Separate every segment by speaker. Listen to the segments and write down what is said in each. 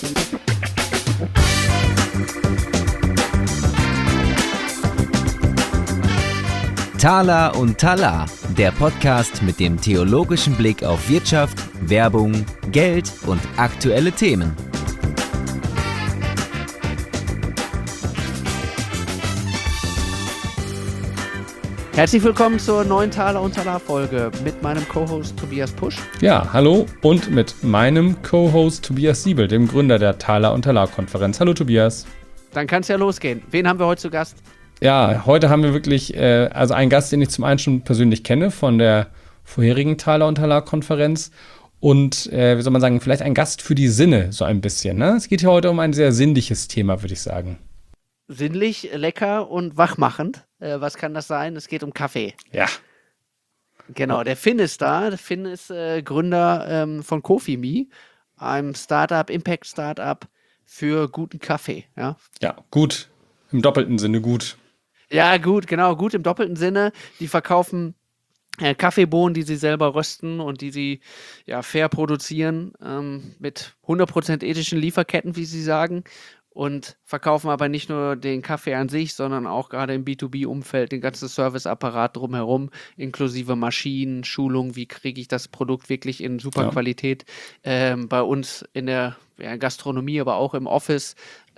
Speaker 1: Thaler und Talar, der Podcast mit dem theologischen Blick auf Wirtschaft, Werbung, Geld und aktuelle Themen.
Speaker 2: Herzlich willkommen zur neuen Thaler und Talar Folge mit meinem Co-Host Tobias Pusch.
Speaker 3: Ja, hallo und mit meinem Co-Host Tobias Siebel, dem Gründer der Thaler und Talar Konferenz. Hallo Tobias.
Speaker 2: Dann kann es ja losgehen. Wen haben wir heute zu Gast?
Speaker 3: Ja, heute haben wir wirklich einen Gast, den ich zum einen schon persönlich kenne von der vorherigen Thaler und Talar Konferenz und wie soll man sagen, vielleicht ein Gast für die Sinne so ein bisschen. Ne? Es geht hier heute um ein sehr sinnliches Thema, würde ich sagen.
Speaker 2: Sinnlich, lecker und wachmachend. Was kann das sein? Es geht um Kaffee.
Speaker 3: Ja.
Speaker 2: Genau, der Finn ist da. Der Finn ist Gründer von Coffee.me, einem Startup, Impact-Startup für guten Kaffee. Ja,
Speaker 3: Gut. Im doppelten Sinne gut.
Speaker 2: Ja, gut, genau, gut im doppelten Sinne. Die verkaufen Kaffeebohnen, die sie selber rösten und die sie fair produzieren, mit 100% ethischen Lieferketten, wie sie sagen. Und verkaufen aber nicht nur den Kaffee an sich, sondern auch gerade im B2B-Umfeld den ganzen Serviceapparat drumherum, inklusive Maschinen, Schulung, wie kriege ich das Produkt wirklich in super Qualität bei uns in der Gastronomie, aber auch im Office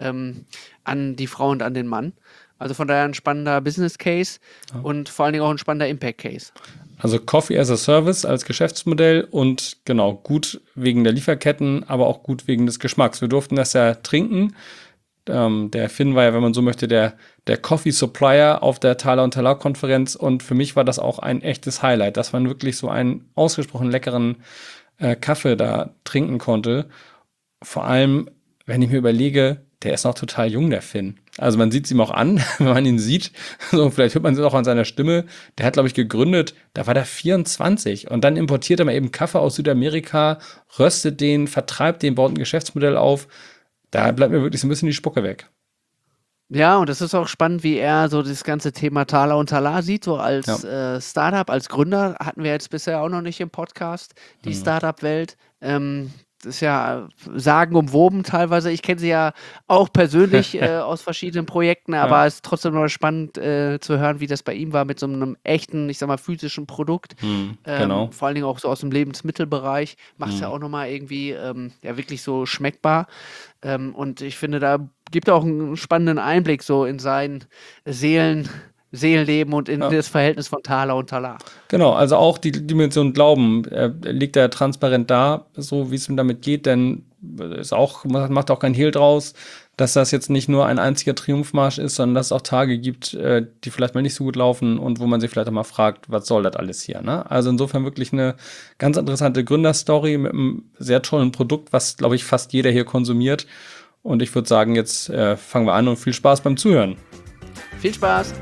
Speaker 2: an die Frau und an den Mann. Also von daher ein spannender Business Case und vor allen Dingen auch ein spannender Impact Case.
Speaker 3: Also Coffee as a Service als Geschäftsmodell und genau, gut wegen der Lieferketten, aber auch gut wegen des Geschmacks. Wir durften das ja trinken. Der Finn war ja, wenn man so möchte, der Coffee Supplier auf der Thaler und Talar Konferenz und für mich war das auch ein echtes Highlight, dass man wirklich so einen ausgesprochen leckeren Kaffee da trinken konnte. Vor allem, wenn ich mir überlege, der ist noch total jung, der Finn. Also man sieht es ihm auch an, wenn man ihn sieht. So, vielleicht hört man es auch an seiner Stimme. Der hat, glaube ich, gegründet, da war der 24. Und dann importiert er mal eben Kaffee aus Südamerika, röstet den, vertreibt den, baut ein Geschäftsmodell auf. Da bleibt mir wirklich so ein bisschen die Spucke weg.
Speaker 2: Ja, und das ist auch spannend, wie er so das ganze Thema Thaler und Talar sieht, so als Startup, als Gründer. Hatten wir jetzt bisher auch noch nicht im Podcast, die Startup-Welt. Das ist ja sagenumwoben teilweise. Ich kenne sie ja auch persönlich aus verschiedenen Projekten, aber es ist trotzdem noch spannend zu hören, wie das bei ihm war mit so einem echten, ich sag mal, physischen Produkt.
Speaker 3: Genau.
Speaker 2: Vor allen Dingen auch so aus dem Lebensmittelbereich. Macht es ja auch nochmal irgendwie wirklich so schmeckbar. Und ich finde, da gibt er auch einen spannenden Einblick so in sein Seelenleben und in das Verhältnis von Thaler und Talar.
Speaker 3: Genau, also auch die Dimension Glauben liegt da transparent da, so wie es ihm damit geht, denn macht auch kein Hehl draus, dass das jetzt nicht nur ein einziger Triumphmarsch ist, sondern dass es auch Tage gibt, die vielleicht mal nicht so gut laufen und wo man sich vielleicht auch mal fragt, was soll das alles hier, ne? Also insofern wirklich eine ganz interessante Gründerstory mit einem sehr tollen Produkt, was, glaube ich, fast jeder hier konsumiert. Und ich würde sagen, jetzt fangen wir an und viel Spaß beim Zuhören.
Speaker 2: Viel Spaß!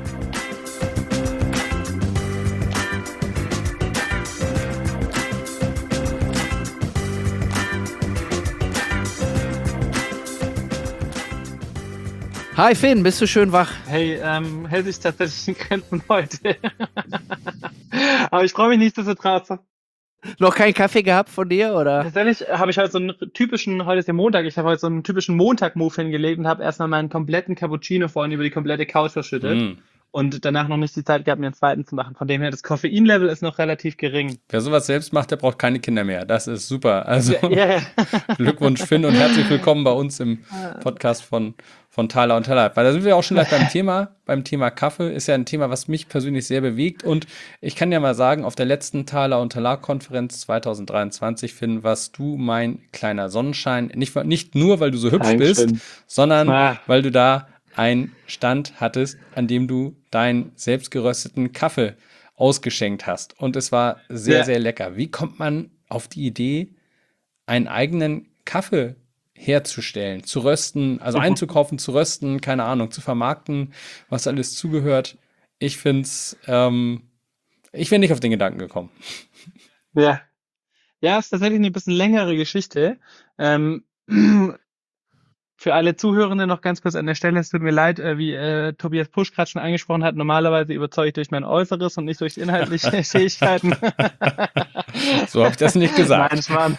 Speaker 2: Hi Finn, bist du schön wach?
Speaker 4: Hey, hält sich tatsächlich in Grenzen heute. Aber ich freue mich nichtsdestotrotz.
Speaker 2: Noch keinen Kaffee gehabt von dir, oder?
Speaker 4: Tatsächlich habe ich heute heute ist ja Montag, ich habe heute so einen typischen Montag-Move hingelegt und habe erstmal meinen kompletten Cappuccino vorhin über die komplette Couch verschüttet. Und danach noch nicht die Zeit gehabt, mir einen zweiten zu machen. Von dem her, das Koffeinlevel ist noch relativ gering.
Speaker 3: Wer sowas selbst macht, der braucht keine Kinder mehr. Das ist super. Also
Speaker 4: Ja.
Speaker 3: Glückwunsch, Finn, und herzlich willkommen bei uns im Podcast von Thaler und Talar. Weil da sind wir auch schon gleich beim Thema Kaffee. Ist ja ein Thema, was mich persönlich sehr bewegt. Und ich kann ja mal sagen, auf der letzten Thaler und Talar Konferenz 2023, Finn, warst du mein kleiner Sonnenschein. Nicht nur, weil du so hübsch bist, sondern weil du da einen Stand hattest, an dem du deinen selbstgerösteten Kaffee ausgeschenkt hast. Und es war sehr, sehr lecker. Wie kommt man auf die Idee, einen eigenen Kaffee herzustellen, zu rösten, also einzukaufen, zu rösten, keine Ahnung, zu vermarkten, was alles zugehört? Ich wäre nicht auf den Gedanken gekommen.
Speaker 4: Ja. Ja, ist tatsächlich eine bisschen längere Geschichte. Für alle Zuhörenden noch ganz kurz an der Stelle, es tut mir leid, wie Tobias Pusch gerade schon angesprochen hat, normalerweise überzeuge ich durch mein Äußeres und nicht durch inhaltliche Fähigkeiten.
Speaker 3: So habe ich das nicht gesagt.
Speaker 4: Nein, Schmarrn.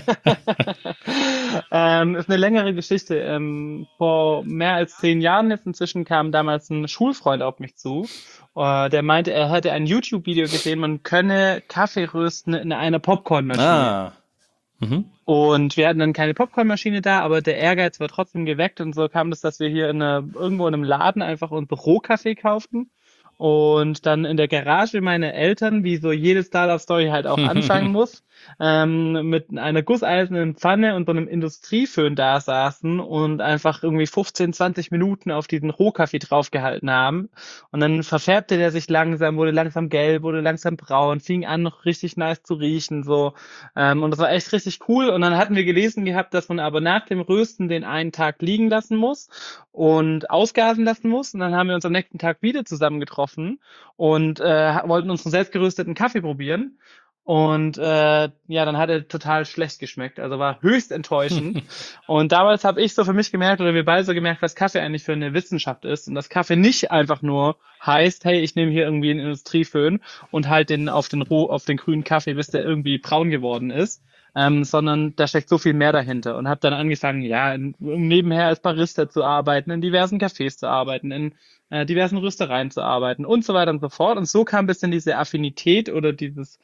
Speaker 4: Ist eine längere Geschichte. Vor mehr als 10 Jahren jetzt inzwischen kam damals ein Schulfreund auf mich zu. Der meinte, er hätte ein YouTube-Video gesehen, man könne Kaffee rösten in einer Popcornmaschine.
Speaker 3: Ah. Mhm.
Speaker 4: Und wir hatten dann keine Popcornmaschine da, aber der Ehrgeiz war trotzdem geweckt und so kam das, dass wir hier irgendwo in einem Laden einfach uns Rohkaffee kauften und dann in der Garage meine Eltern, wie so jede Startup-Story halt auch anfangen muss, mit einer gusseisernen Pfanne und so einem Industrieföhn da saßen und einfach irgendwie 15, 20 Minuten auf diesen Rohkaffee draufgehalten haben. Und dann verfärbte der sich langsam, wurde langsam gelb, wurde langsam braun, fing an noch richtig nice zu riechen, so. Und das war echt richtig cool. Und dann hatten wir gelesen gehabt, dass man aber nach dem Rösten den einen Tag liegen lassen muss und ausgasen lassen muss. Und dann haben wir uns am nächsten Tag wieder zusammengetroffen und wollten unseren selbstgerösteten Kaffee probieren. Und ja, dann hat er total schlecht geschmeckt, also war höchst enttäuschend. Und damals habe ich so für mich gemerkt, oder wir beide so gemerkt, was Kaffee eigentlich für eine Wissenschaft ist. Und dass Kaffee nicht einfach nur heißt, hey, ich nehme hier irgendwie einen Industrieföhn und halt den auf den grünen Kaffee, bis der irgendwie braun geworden ist. Sondern da steckt so viel mehr dahinter und habe dann angefangen, ja, nebenher als Barista zu arbeiten, in diversen Cafés zu arbeiten, in diversen Röstereien zu arbeiten und so weiter und so fort. Und so kam ein bisschen diese Affinität oder dieses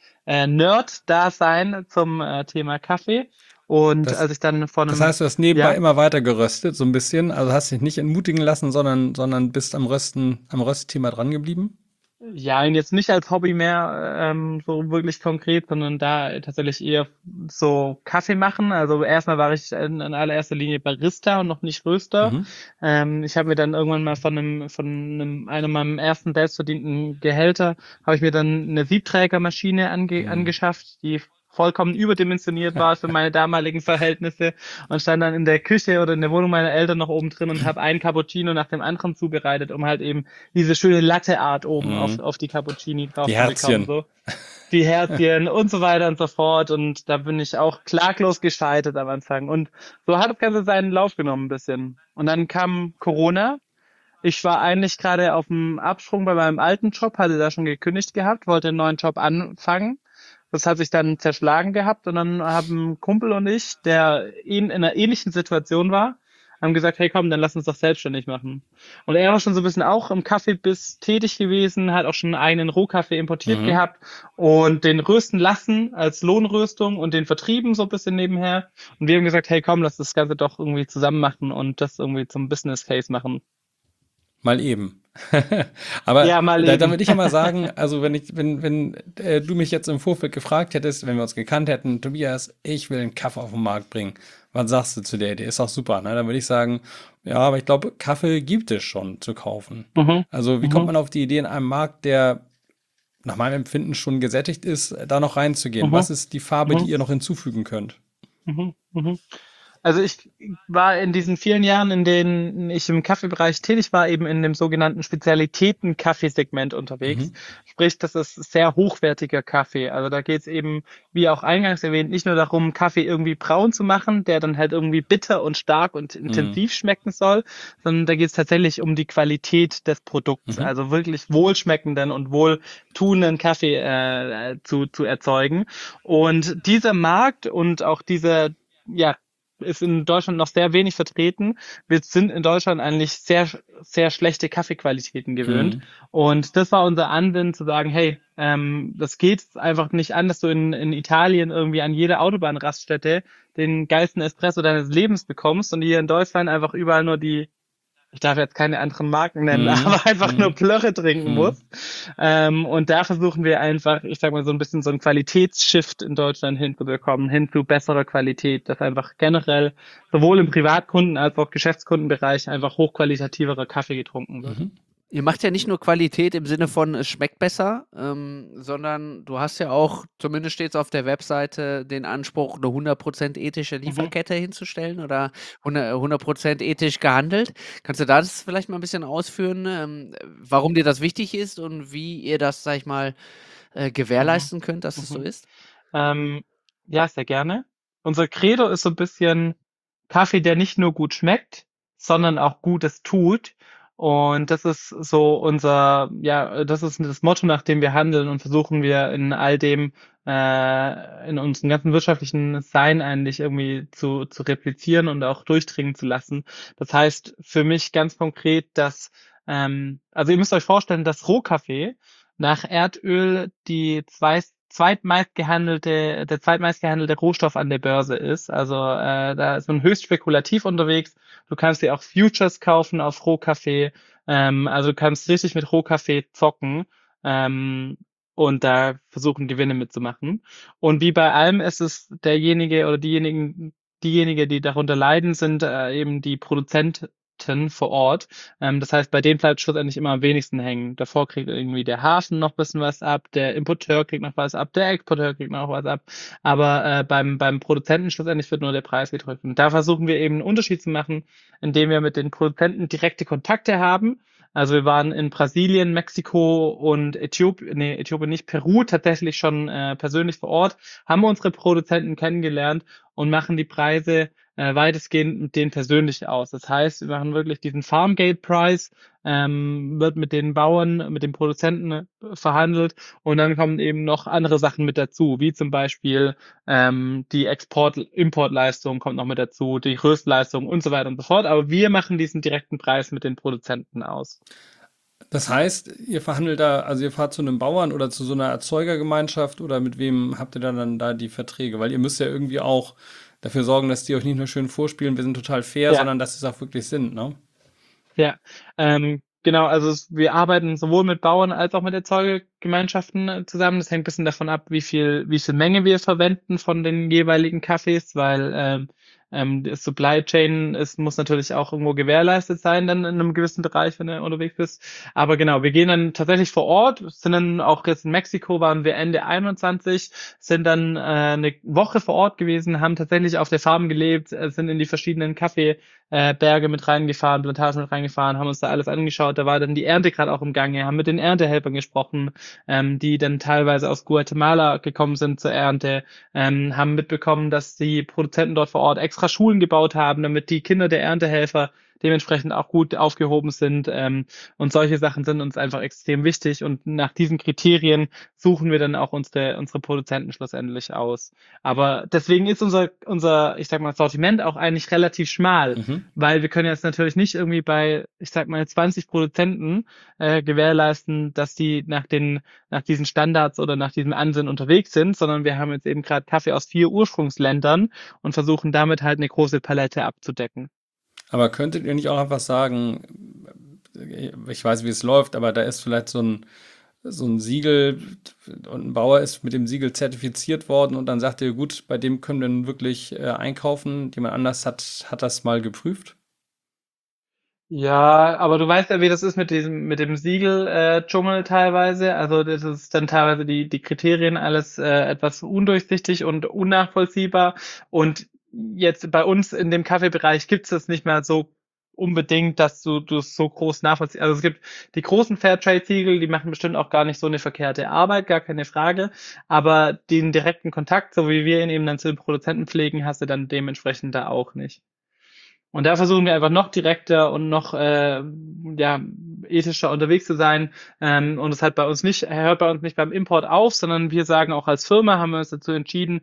Speaker 4: Nerd-Dasein zum Thema Kaffee. Und als ich dann von
Speaker 3: Das heißt, du hast nebenbei
Speaker 4: Ja.
Speaker 3: immer weiter geröstet, so ein bisschen. Also hast dich nicht entmutigen lassen, sondern bist am Röstthema dran geblieben?
Speaker 4: Ja, und jetzt nicht als Hobby mehr so wirklich konkret, sondern da tatsächlich eher so Kaffee machen. Also erstmal war ich in allererster Linie Barista und noch nicht Röster. Ich habe mir dann irgendwann mal von einem meinem ersten selbstverdienten Gehälter, habe ich mir dann eine Siebträgermaschine angeschafft, die vollkommen überdimensioniert war für meine damaligen Verhältnisse und stand dann in der Küche oder in der Wohnung meiner Eltern noch oben drin und habe einen Cappuccino nach dem anderen zubereitet, um halt eben diese schöne Latte-Art oben auf die Cappuccini drauf
Speaker 3: Die
Speaker 4: zu
Speaker 3: Herzchen.
Speaker 4: bekommen. So. Die Herzchen und so weiter und so fort. Und da bin ich auch klaglos gescheitert am Anfang. Und so hat das Ganze seinen Lauf genommen ein bisschen. Und dann kam Corona. Ich war eigentlich gerade auf dem Absprung bei meinem alten Job, hatte da schon gekündigt gehabt, wollte einen neuen Job anfangen. Das hat sich dann zerschlagen gehabt und dann haben ein Kumpel und ich, der in einer ähnlichen Situation war, haben gesagt, hey komm, dann lass uns doch selbstständig machen. Und er war schon so ein bisschen auch im Kaffeebiss tätig gewesen, hat auch schon einen eigenen Rohkaffee importiert gehabt und den rösten lassen als Lohnröstung und den vertrieben so ein bisschen nebenher. Und wir haben gesagt, hey komm, lass das Ganze doch irgendwie zusammen machen und das irgendwie zum Business Case machen.
Speaker 3: Mal eben. Aber
Speaker 4: Ja, mal
Speaker 3: da
Speaker 4: eben.
Speaker 3: würde ich ja mal sagen, also wenn du mich jetzt im Vorfeld gefragt hättest, wenn wir uns gekannt hätten, Tobias, ich will einen Kaffee auf den Markt bringen. Was sagst du zu der Idee? Ist doch super, ne? Dann würde ich sagen, ja, aber ich glaube, Kaffee gibt es schon zu kaufen. Also wie kommt man auf die Idee, in einem Markt, der nach meinem Empfinden schon gesättigt ist, da noch reinzugehen? Was ist die Farbe, die ihr noch hinzufügen könnt?
Speaker 4: Also ich war in diesen vielen Jahren, in denen ich im Kaffeebereich tätig war, eben in dem sogenannten Spezialitäten-Kaffeesegment unterwegs. Sprich, das ist sehr hochwertiger Kaffee. Also da geht es eben, wie auch eingangs erwähnt, nicht nur darum, Kaffee irgendwie braun zu machen, der dann halt irgendwie bitter und stark und intensiv schmecken soll, sondern da geht es tatsächlich um die Qualität des Produkts. Also wirklich wohlschmeckenden und wohltuenden Kaffee zu erzeugen. Und dieser Markt und auch ist in Deutschland noch sehr wenig vertreten. Wir sind in Deutschland eigentlich sehr, sehr schlechte Kaffeequalitäten gewöhnt. Und das war unser Ansinnen zu sagen, hey, das geht einfach nicht an, dass du in Italien irgendwie an jeder Autobahnraststätte den geilsten Espresso deines Lebens bekommst und hier in Deutschland einfach überall nur ich darf jetzt keine anderen Marken nennen, aber einfach nur Plörre trinken muss. Und da versuchen wir einfach, ich sag mal, so ein bisschen so einen Qualitätsshift in Deutschland hinzubekommen, hin zu besserer Qualität, dass einfach generell sowohl im Privatkunden- als auch Geschäftskundenbereich einfach hochqualitativerer Kaffee getrunken wird.
Speaker 2: Ihr macht ja nicht nur Qualität im Sinne von, es schmeckt besser, sondern du hast ja auch, zumindest steht es auf der Webseite, den Anspruch, eine 100% ethische Lieferkette hinzustellen oder 100% ethisch gehandelt. Kannst du das vielleicht mal ein bisschen ausführen, warum dir das wichtig ist und wie ihr das, sag ich mal, gewährleisten könnt, dass es so ist?
Speaker 4: Ja, sehr gerne. Unser Credo ist so ein bisschen Kaffee, der nicht nur gut schmeckt, sondern auch Gutes tut. Und das ist so das ist das Motto, nach dem wir handeln und versuchen wir in all dem, in unserem ganzen wirtschaftlichen Sein eigentlich irgendwie zu replizieren und auch durchdringen zu lassen. Das heißt für mich ganz konkret, dass, also ihr müsst euch vorstellen, dass Rohkaffee nach Erdöl der zweitmeist gehandelte Rohstoff an der Börse ist. Also da ist man höchst spekulativ unterwegs. Du kannst dir auch Futures kaufen auf Rohkaffee. Also du kannst richtig mit Rohkaffee zocken und da versuchen, Gewinne mitzumachen. Und wie bei allem ist es derjenige oder diejenige, die darunter leiden, sind eben die Produzenten vor Ort. Das heißt, bei denen bleibt schlussendlich immer am wenigsten hängen. Davor kriegt irgendwie der Hafen noch ein bisschen was ab, der Importeur kriegt noch was ab, der Exporteur kriegt noch was ab. Aber beim Produzenten schlussendlich wird nur der Preis gedrückt. Und da versuchen wir eben einen Unterschied zu machen, indem wir mit den Produzenten direkte Kontakte haben. Also wir waren in Brasilien, Mexiko und Äthiopien nicht, Peru tatsächlich schon persönlich vor Ort, haben unsere Produzenten kennengelernt und machen die Preise weitestgehend mit denen persönlich aus. Das heißt, wir machen wirklich diesen Farmgate-Preis, wird mit den Bauern, mit den Produzenten verhandelt und dann kommen eben noch andere Sachen mit dazu, wie zum Beispiel die Import-Leistung kommt noch mit dazu, die Röstleistung und so weiter und so fort. Aber wir machen diesen direkten Preis mit den Produzenten aus.
Speaker 3: Das heißt, ihr verhandelt da, also ihr fahrt zu einem Bauern oder zu so einer Erzeugergemeinschaft oder mit wem habt ihr dann da die Verträge? Weil ihr müsst ja irgendwie auch dafür sorgen, dass die euch nicht nur schön vorspielen, wir sind total fair,
Speaker 4: Ja.
Speaker 3: sondern dass es auch wirklich sind, ne?
Speaker 4: Ja, genau, also wir arbeiten sowohl mit Bauern als auch mit Erzeugergemeinschaften zusammen. Das hängt ein bisschen davon ab, wie viel Menge wir verwenden von den jeweiligen Kaffees, weil die Supply Chain muss natürlich auch irgendwo gewährleistet sein, dann in einem gewissen Bereich, wenn du unterwegs bist. Aber genau, wir gehen dann tatsächlich vor Ort, sind dann auch jetzt in Mexiko, waren wir Ende 21, sind dann eine Woche vor Ort gewesen, haben tatsächlich auf der Farm gelebt, sind in die verschiedenen Berge mit reingefahren, Plantagen mit reingefahren, haben uns da alles angeschaut. Da war dann die Ernte gerade auch im Gange, haben mit den Erntehelfern gesprochen, die dann teilweise aus Guatemala gekommen sind zur Ernte, haben mitbekommen, dass die Produzenten dort vor Ort extra Schulen gebaut haben, damit die Kinder der Erntehelfer dementsprechend auch gut aufgehoben sind. Und solche Sachen sind uns einfach extrem wichtig. Und nach diesen Kriterien suchen wir dann auch unsere Produzenten schlussendlich aus. Aber deswegen ist unser, ich sag mal, Sortiment auch eigentlich relativ schmal, weil wir können jetzt natürlich nicht irgendwie bei, ich sag mal, 20 Produzenten gewährleisten, dass die nach diesen Standards oder nach diesem Ansinnen unterwegs sind, sondern wir haben jetzt eben gerade Kaffee aus 4 Ursprungsländern und versuchen damit halt eine große Palette abzudecken.
Speaker 3: Aber könntet ihr nicht auch einfach sagen, ich weiß, wie es läuft, aber da ist vielleicht so ein Siegel und ein Bauer ist mit dem Siegel zertifiziert worden und dann sagt ihr, gut, bei dem können wir nun wirklich einkaufen. Jemand anders hat das mal geprüft.
Speaker 4: Ja, aber du weißt ja, wie das ist mit dem Siegel Dschungel teilweise. Also das ist dann teilweise die Kriterien alles etwas undurchsichtig und unnachvollziehbar. Und jetzt bei uns in dem Kaffeebereich gibt es das nicht mehr so unbedingt, dass du es so groß nachvollziehst. Also es gibt die großen Fairtrade-Siegel, die machen bestimmt auch gar nicht so eine verkehrte Arbeit, gar keine Frage. Aber den direkten Kontakt, so wie wir ihn eben dann zu den Produzenten pflegen, hast du dann dementsprechend da auch nicht. Und da versuchen wir einfach noch direkter und noch ethischer unterwegs zu sein. Und es hört bei uns nicht beim Import auf, sondern wir sagen auch als Firma haben wir uns dazu entschieden,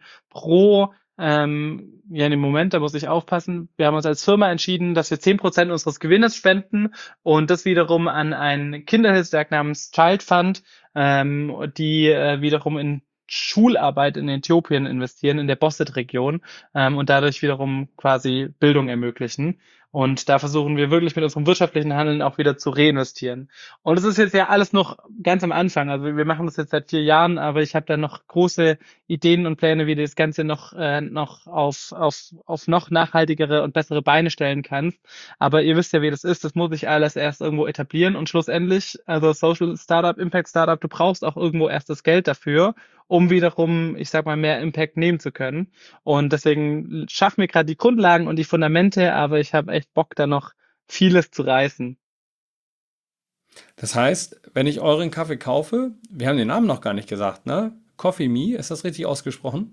Speaker 4: im Moment, da muss ich aufpassen, wir haben uns als Firma entschieden, dass wir 10% unseres Gewinnes spenden und das wiederum an ein Kinderhilfswerk namens Child Fund, die wiederum in Schularbeit in Äthiopien investieren, in der Bosset-Region und dadurch wiederum quasi Bildung ermöglichen. Und da versuchen wir wirklich mit unserem wirtschaftlichen Handeln auch wieder zu reinvestieren. Und es ist jetzt ja alles noch ganz am Anfang. Also wir machen das jetzt seit 4 Jahren, aber ich habe da noch große Ideen und Pläne, wie du das Ganze noch auf noch nachhaltigere und bessere Beine stellen kannst. Aber ihr wisst ja, wie das ist. Das muss sich alles erst irgendwo etablieren und schlussendlich, also Social Startup, Impact Startup, du brauchst auch irgendwo erst das Geld dafür, um wiederum, ich sag mal, mehr Impact nehmen zu können. Und deswegen schaffen wir gerade die Grundlagen und die Fundamente, aber ich habe echt Bock, da noch vieles zu reißen.
Speaker 3: Das heißt, wenn ich euren Kaffee kaufe, wir haben den Namen noch gar nicht gesagt, ne? Coffee Me, ist das richtig ausgesprochen?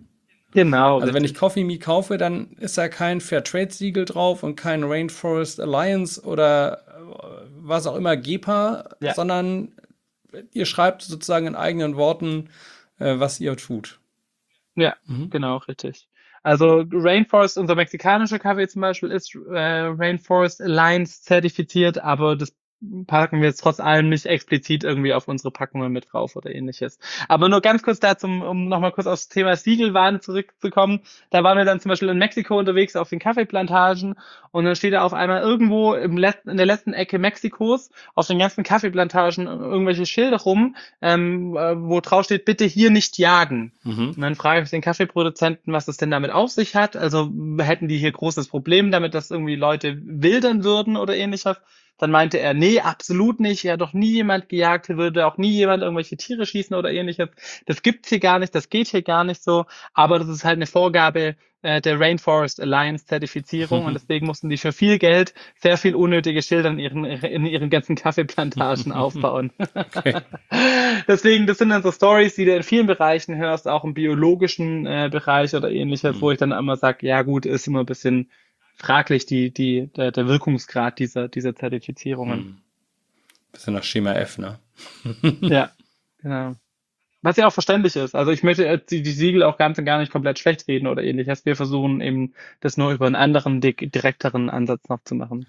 Speaker 4: Genau,
Speaker 3: Also wenn ich
Speaker 4: richtig.
Speaker 3: Coffee Me kaufe, dann ist da kein Fairtrade-Siegel drauf und kein Rainforest Alliance oder was auch immer, GEPA,
Speaker 4: Ja.
Speaker 3: sondern ihr schreibt sozusagen in eigenen Worten, was ihr tut.
Speaker 4: Ja,
Speaker 3: Mhm.
Speaker 4: genau, richtig. Also Rainforest, unser mexikanischer Kaffee zum Beispiel, ist Rainforest Alliance zertifiziert, aber das packen wir jetzt trotz allem nicht explizit irgendwie auf unsere Packungen mit drauf oder ähnliches. Aber nur ganz kurz dazu, um nochmal kurz aufs Thema Siegelwaren zurückzukommen. Da waren wir dann zum Beispiel in Mexiko unterwegs auf den Kaffeeplantagen und dann steht da auf einmal irgendwo in der letzten Ecke Mexikos auf den ganzen Kaffeeplantagen irgendwelche Schilder rum, wo drauf steht, bitte hier nicht jagen.
Speaker 3: Mhm.
Speaker 4: Und dann frage ich den Kaffeeproduzenten, was es denn damit auf sich hat. Also hätten die hier großes Problem damit, dass irgendwie Leute wildern würden oder ähnliches. Dann meinte er, nee, absolut nicht. Hier hat doch nie jemand gejagt, hier würde auch nie jemand irgendwelche Tiere schießen oder ähnliches. Das gibt's hier gar nicht, das geht hier gar nicht so. Aber das ist halt eine Vorgabe der Rainforest Alliance Zertifizierung und deswegen mussten die für viel Geld sehr viel unnötige Schilder in ihren ganzen Kaffeeplantagen aufbauen.
Speaker 3: Okay.
Speaker 4: Deswegen, das sind dann so Stories, die du in vielen Bereichen hörst, auch im biologischen Bereich oder ähnliches, wo ich dann immer sage, ja gut, ist immer ein bisschen fraglich der Wirkungsgrad dieser Zertifizierungen.
Speaker 3: Bisschen nach Schema F, ne?
Speaker 4: Ja, genau. Was ja auch verständlich ist. Also ich möchte die Siegel auch ganz und gar nicht komplett schlecht reden oder ähnliches. Wir versuchen eben das nur über einen anderen, direkteren Ansatz noch zu machen.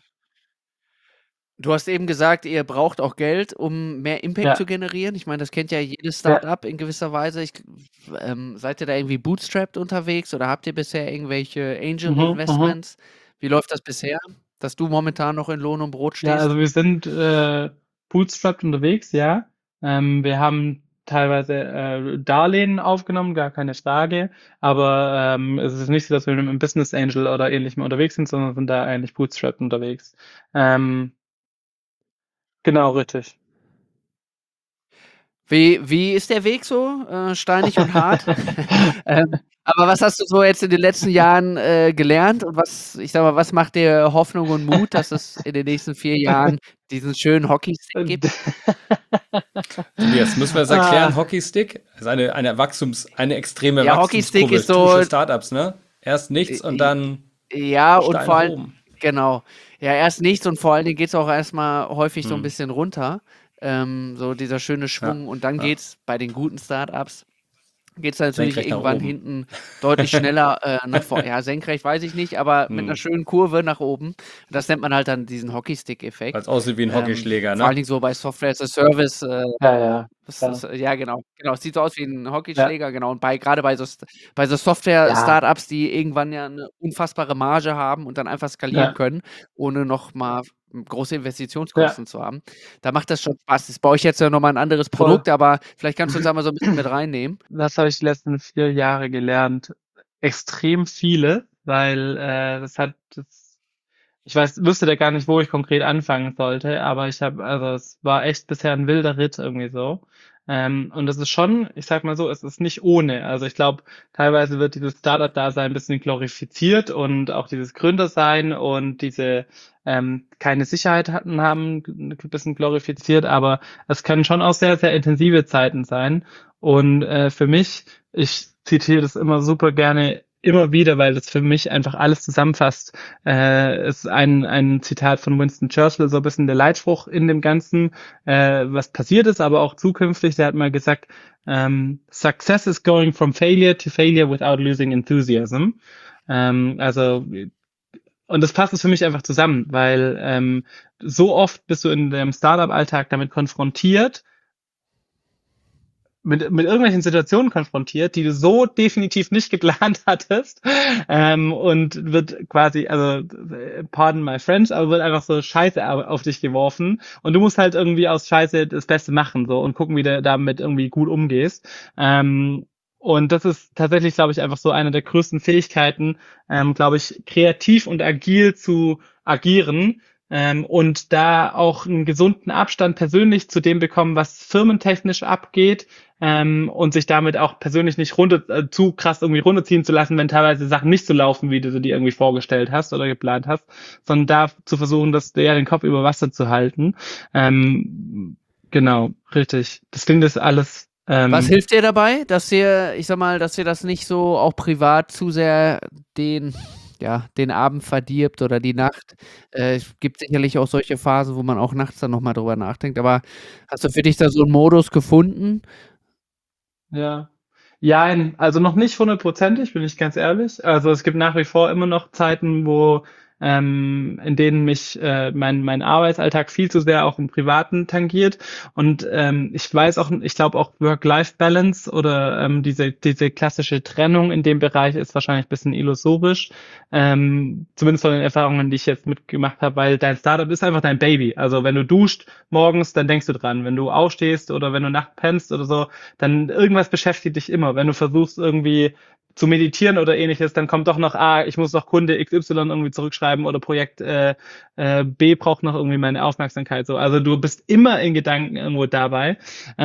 Speaker 2: Du hast eben gesagt, ihr braucht auch Geld, um mehr Impact zu
Speaker 4: Ja,
Speaker 2: generieren. Ich meine, das kennt ja jedes
Speaker 4: ja.
Speaker 2: Start-up in gewisser Weise. Seid ihr da irgendwie bootstrapped unterwegs oder habt ihr bisher irgendwelche Angel
Speaker 4: Mhm, mhm.
Speaker 2: Investments? Wie läuft das bisher, dass du momentan noch in Lohn und Brot
Speaker 4: Ja,
Speaker 2: stehst?
Speaker 4: also wir sind bootstrapped unterwegs, ja. Wir haben teilweise Darlehen aufgenommen, gar keine Frage. Aber es ist nicht so, dass wir mit einem Business Angel oder ähnlichem unterwegs sind, sondern sind da eigentlich bootstrapped unterwegs. Genau, richtig.
Speaker 2: Wie ist der Weg so? Steinig und hart? Aber was hast du so jetzt in den letzten Jahren gelernt und ich sag mal, was macht dir Hoffnung und Mut, dass es in den nächsten 4 Jahren diesen schönen Hockeystick gibt?
Speaker 3: Tobias, müssen wir das erklären? Hockeystick ist eine extreme
Speaker 2: Ja, Hockeystick
Speaker 3: Wachstumskurve,
Speaker 2: ist
Speaker 3: typische
Speaker 2: so,
Speaker 3: Startups, ne? Erst nichts und
Speaker 2: äh,
Speaker 3: dann
Speaker 2: ja, und
Speaker 3: steil
Speaker 2: vor
Speaker 3: nach
Speaker 2: allem,
Speaker 3: oben.
Speaker 2: genau. Ja, erst nichts und vor allen Dingen geht es auch erstmal häufig so ein
Speaker 3: Hm.
Speaker 2: bisschen runter. So dieser schöne
Speaker 3: Ja,
Speaker 2: Schwung und dann
Speaker 3: ja.
Speaker 2: geht's bei den guten Startups geht's natürlich
Speaker 3: Senkrecht nach
Speaker 2: irgendwann
Speaker 3: oben.
Speaker 2: hinten deutlich schneller nach vorne. Ja, senkrecht weiß ich nicht, aber mit einer schönen Kurve nach oben. Das nennt man halt dann diesen
Speaker 3: Weil
Speaker 2: Hockeystick-Effekt.
Speaker 3: es aussieht wie ein Hockeyschläger,
Speaker 2: Vor allen
Speaker 3: ne?
Speaker 2: Dingen so bei Software as a Service.
Speaker 4: Ja, ja, klar.
Speaker 2: Ja, genau. Genau, es sieht so aus wie ein
Speaker 4: Ja,
Speaker 2: Hockeyschläger, genau. Und gerade bei so
Speaker 4: ja,
Speaker 2: Software-Startups, die irgendwann ja eine unfassbare Marge haben und dann einfach skalieren
Speaker 4: ja,
Speaker 2: können, ohne noch mal große
Speaker 4: ja,
Speaker 2: Investitionskosten zu haben. Da macht das schon Spaß. Das baue ich jetzt ja noch mal ein anderes
Speaker 4: voll.
Speaker 2: Produkt, aber vielleicht kannst du uns da mal so ein bisschen mit reinnehmen.
Speaker 4: Was habe ich die letzten 4 Jahre gelernt? Extrem viele, weil ich wüsste da gar nicht, wo ich konkret anfangen sollte, aber also es war echt bisher ein wilder Ritt irgendwie so. Und es ist schon, ich sag mal so, es ist nicht ohne. Also ich glaube, teilweise wird dieses Startup-Dasein ein bisschen glorifiziert und auch dieses Gründersein und diese keine Sicherheit haben ein bisschen glorifiziert, aber es können schon auch sehr, sehr intensive Zeiten sein. Und für mich, ich zitiere das immer super gerne immer wieder, weil das für mich einfach alles zusammenfasst. Ist ein Zitat von Winston Churchill, so ein bisschen der Leitspruch in dem Ganzen, was passiert ist, aber auch zukünftig. Der hat mal gesagt, Success is going from failure to failure without losing enthusiasm. Also und das passt es für mich einfach zusammen, weil so oft bist du in deinem Startup-Alltag damit konfrontiert, mit irgendwelchen Situationen konfrontiert, die du so definitiv nicht geplant hattest und wird quasi, also pardon my French, aber wird einfach so Scheiße auf dich geworfen und du musst halt irgendwie aus Scheiße das Beste machen so und gucken, wie du damit irgendwie gut umgehst. Und das ist tatsächlich, glaube ich, einfach so eine der größten Fähigkeiten, glaube ich, kreativ und agil zu agieren, und da auch einen gesunden Abstand persönlich zu dem bekommen, was firmentechnisch abgeht, und sich damit auch persönlich nicht zu krass irgendwie runterziehen zu lassen, wenn teilweise Sachen nicht so laufen, wie du sie dir irgendwie vorgestellt hast oder geplant hast, sondern da zu versuchen, den Kopf über Wasser zu halten. Genau, richtig. Das klingt jetzt alles
Speaker 2: Was hilft dir dabei, dass ihr, ich sag mal, dass ihr das nicht so auch privat zu sehr den Abend verdirbt oder die Nacht? Es gibt sicherlich auch solche Phasen, wo man auch nachts dann noch mal drüber nachdenkt, aber hast du für dich da so 'n Modus gefunden?
Speaker 4: Ja. Jein, also noch nicht hundertprozentig, bin ich ganz ehrlich. Also es gibt nach wie vor immer noch Zeiten, in denen mich mein Arbeitsalltag viel zu sehr auch im Privaten tangiert. Und ich weiß auch, ich glaube auch Work-Life-Balance oder diese klassische Trennung in dem Bereich ist wahrscheinlich ein bisschen illusorisch. Zumindest von den Erfahrungen, die ich jetzt mitgemacht habe, weil dein Startup ist einfach dein Baby. Also wenn du duscht morgens, dann denkst du dran. Wenn du aufstehst oder wenn du nachts pennst oder so, dann irgendwas beschäftigt dich immer. Wenn du versuchst irgendwie zu meditieren oder ähnliches, dann kommt doch noch, ich muss noch Kunde XY irgendwie zurückschreiben oder Projekt B braucht noch irgendwie meine Aufmerksamkeit. So, also du bist immer in Gedanken irgendwo dabei.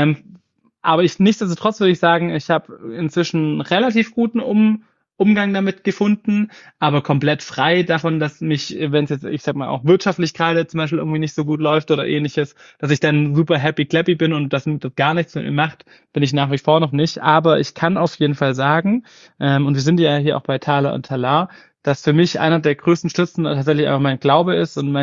Speaker 4: Aber nichtsdestotrotz würde ich sagen, ich habe inzwischen relativ guten Umgang damit gefunden, aber komplett frei davon, dass mich, wenn es jetzt, ich sag mal, auch wirtschaftlich gerade zum Beispiel irgendwie nicht so gut läuft oder ähnliches, dass ich dann super happy clappy bin und das gar nichts mit mir macht, bin ich nach wie vor noch nicht. Aber ich kann auf jeden Fall sagen, und wir sind ja hier auch bei Thaler und Talar, dass für mich einer der größten Stützen tatsächlich einfach mein Glaube ist und